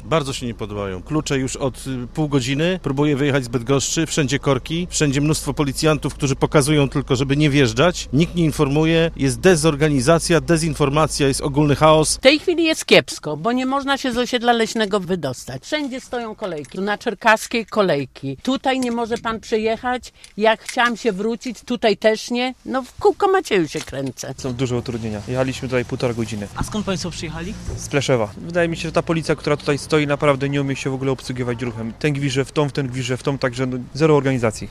Bardzo się nie podobają. Klucze już od pół godziny. Próbuję wyjechać z Bydgoszczy. Wszędzie korki, wszędzie mnóstwo policjantów, którzy pokazują tylko, żeby nie wjeżdżać. Nikt nie informuje. Jest dezorganizacja, dezinformacja, jest ogólny chaos. W tej chwili jest kiepsko, bo nie można się z osiedla leśnego wydostać. Wszędzie stoją kolejki. Na Czerkaskiej kolejki. Tutaj nie może pan przejechać. Jak chciałam się wrócić, tutaj też nie. No w kółko Macieju się kręcę. Są duże utrudnienia. Jechaliśmy tutaj 1,5 godziny. A skąd państwo przyjechali? Z Pleszewa. Wydaje mi się, że ta policja, która tutaj stoi, naprawdę nie umie się w ogóle obsługiwać ruchem. Ten gwizdże w tą, ten gwizdże w tą, także zero organizacji.